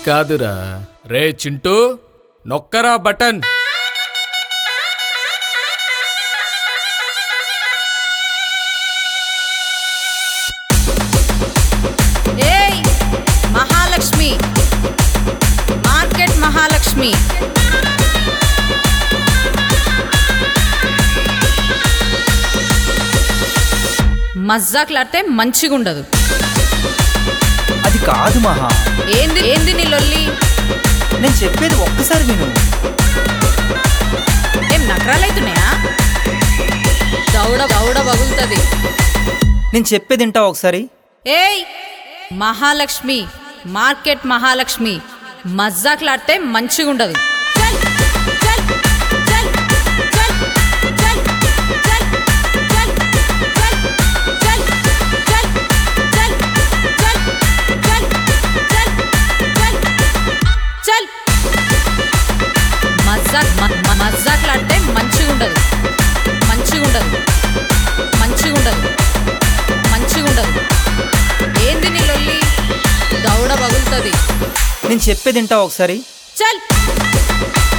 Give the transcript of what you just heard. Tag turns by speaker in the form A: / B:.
A: కాదురా. రే చింటూ, నొక్కరా బటన్.
B: ఏయ్ మహాలక్ష్మి, మార్కెట్ మహాలక్ష్మి. మజ్జాకులాడితే మంచిగుండదు.
C: అది కాదు మహా.
B: ఏంది ఏంది నీ లొల్లి?
C: నేను చెప్పేది ఒక్కసారి విను.
B: ఏం నకరాలైతున్నాయా? దౌడ దౌడ పగులుతుంది.
C: నేను చెప్పేది వింటావా ఒకసారి?
B: ఏయ్ మహాలక్ష్మి, మార్కెట్ మహాలక్ష్మి. మజ్జాకులాడితే మంచిగుండదు. మజ్జాకులాడితే మంచిగుండదు, మంచిగుండదు, మంచిగుండదు, మంచిగుండదు. ఏంది నీ లొల్లి? దౌడ పగులుతుంది.
C: నేను చెప్పేది వింటావా ఒకసారి?
B: చల్.